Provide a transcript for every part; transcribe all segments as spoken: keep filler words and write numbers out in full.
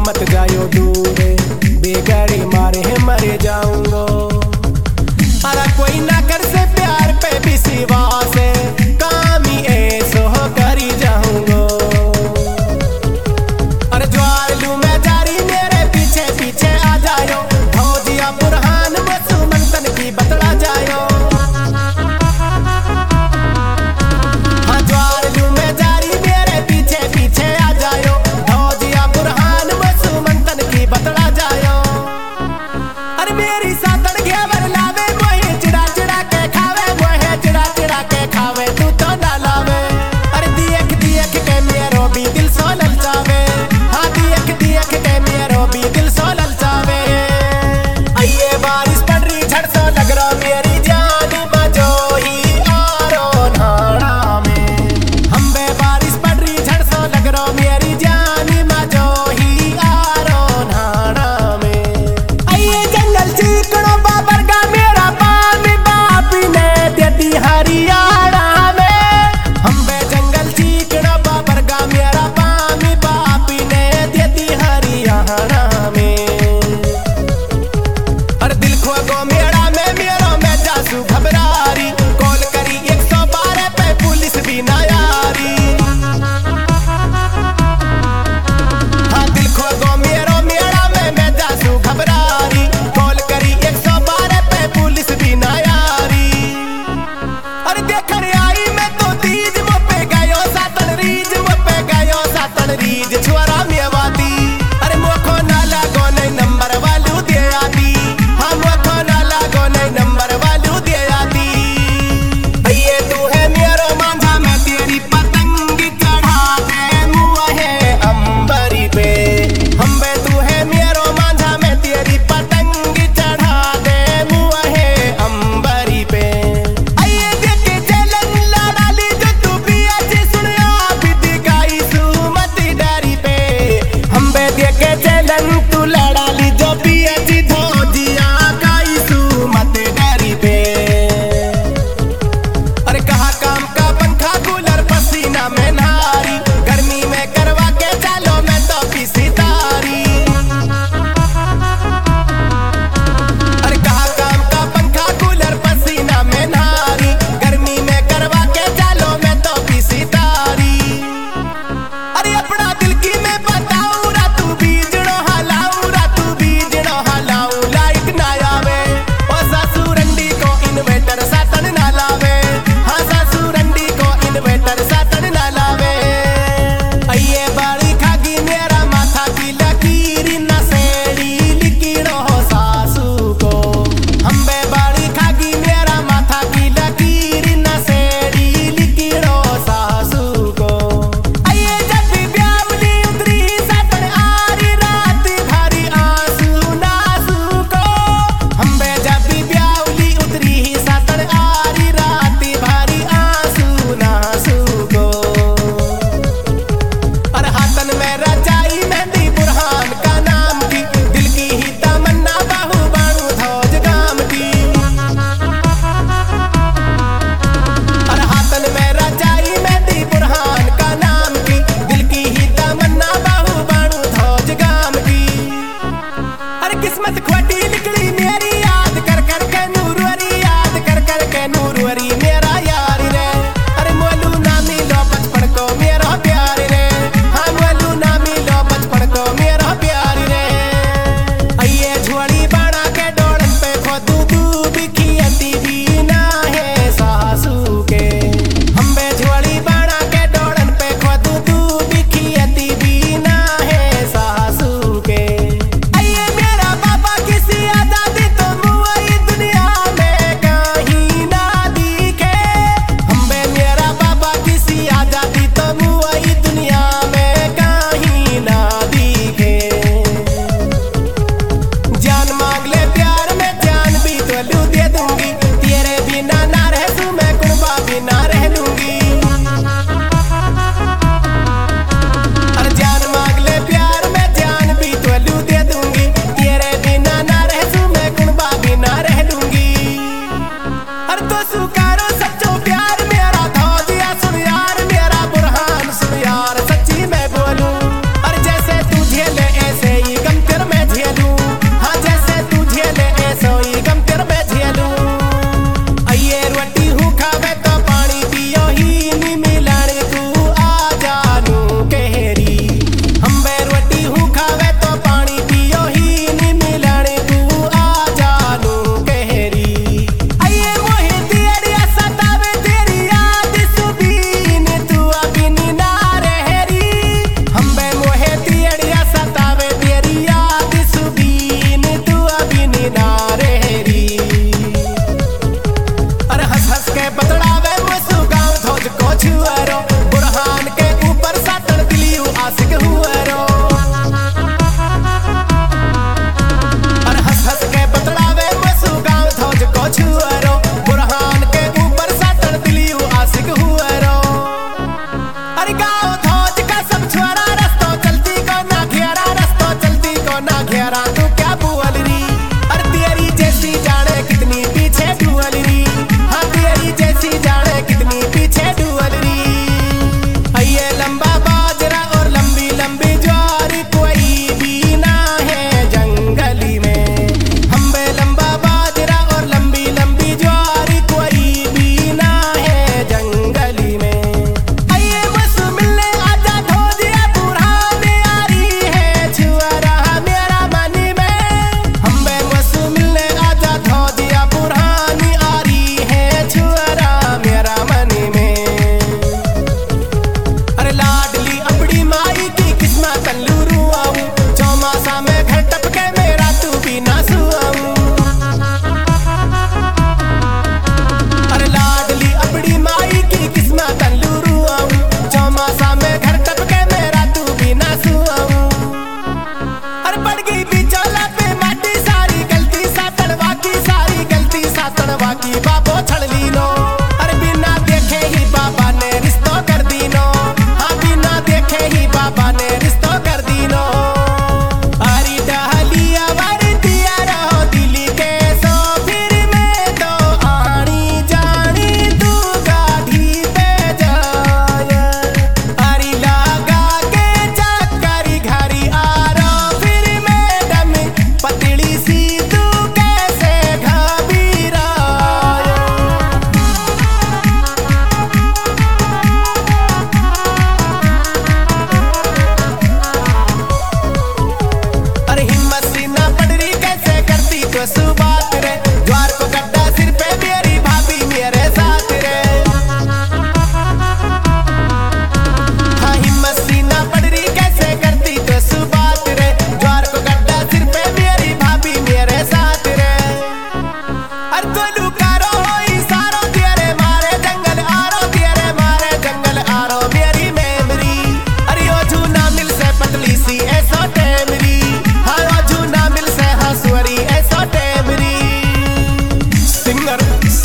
मत जायो दूर, बेगड़ी मारे मर जाऊंगो। अरे कोई ना कर से प्यार पे विश्वास, काम ही ऐसो करी जाऊंगो। अरे ज्वार लू मैं जारी मेरे पीछे पीछे आ जायो, भौजिया बुरहान बसु मंतन की बतला जायो। हाँ ज्वार लू मैं जारी मेरे पीछे पीछे आ जायो, भौजिया बुरहान बसु मंतन की बतला जायो। अरे मेरी सातन घेवर लावे मोहे चिड़ा चिड़ा के खावे, मोहे चिड़ा चिड़ा के खावे तू तो ना लावे। अरे दियक दियक के मेरो भी दिल सो ललचावे, हाँ दियक दियक के मेरो भी दिल सो ललचावे। आइए बारिश पड़ रही झड़ सो लग रहा मेरी जान मजो ही आरो नाड़ा में। हम बे बारिश पड़ रही झड़ सो लग रहा मेरी जान मजो ही आरो नाड़ा में। आइए जंगल चीकड़ो बाबर का मेरा पानी बापी ने देती हरियाणा में। हम बे जंगल चीकड़ो बाबर का मेरा पानी बापी ने देती हरियाणा में। अरे दिल खो गो मेरा में मेरो में जासू घबरारी, कॉल करी एक सौ बारह पे पुलिस भी ना यारी। हाँ दिल खो गो मेरो मेरा में मैं जासू घबरारी, कॉल करी एक सौ बारह पे पुलिस भी ना यारी। अरे देख रे आई मैं तो तीज वो पे गयो सातन रीज, वो पे गयो सातन रीज छुआरा मेवाती। अरे मोखो ना लागो नहीं नंबर वालू दे आती, हम मोखो ना लागो नहीं नंबर वालू दे आती।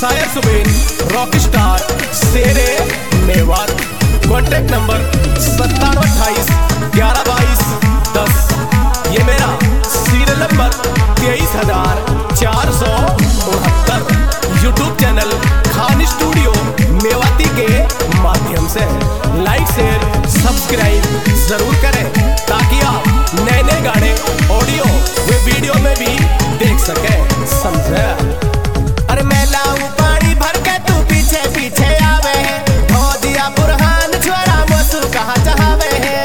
सायर सुबेन रॉक स्टार शेरे मेवात। कॉन्टेक्ट नंबर सत्तानवे अट्ठाईस ग्यारह बाईस दस। ये मेरा सीरियल नंबर तेईस हजार चार सौ उनहत्तर। YouTube channel Khan studio Mewati के माध्यम से लाइक शेयर सब्सक्राइब जरूर करें ताकि आप नए नए गाने ऑडियो व वीडियो में भी देख सके। समझे? अरे मैं लाऊं पानी भर के तू पीछे पीछे आवे है, हो दिया बुरहान छोरा मसू कहाँ चाहवे है।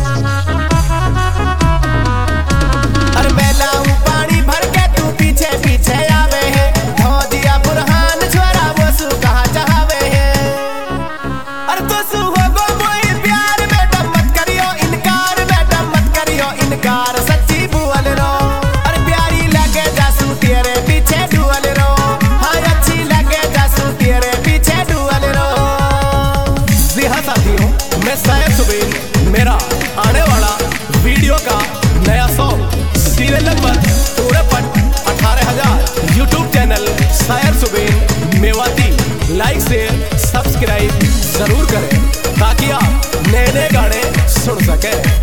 अरे मैं लाऊं पानी भर के तू पीछे पीछे आवे है, हो दिया बुरहान छोरा मसू कहाँ चाहवे है। अरे तो सु हो गो मोई प्यार बेटा मत करियो इनकार, बेटा मत करियो इनकार, सच्ची बोल रो। अरे प्यारी लगे जासू तेरे पीछे डुअल रो, हाँ अच्छी लगे जासू तेरे पीछे डुअल रो। जी हाँ साथियों, मैं सायर सुबेन, मेरा आने वाला वीडियो का नया सॉन्ग सीरियल नंबर पूरे पट अठारह हजार। YouTube channel Sayar Suben Mewati like share subscribe जरूर करें ताकि आप नए नए गाने सुन सकें।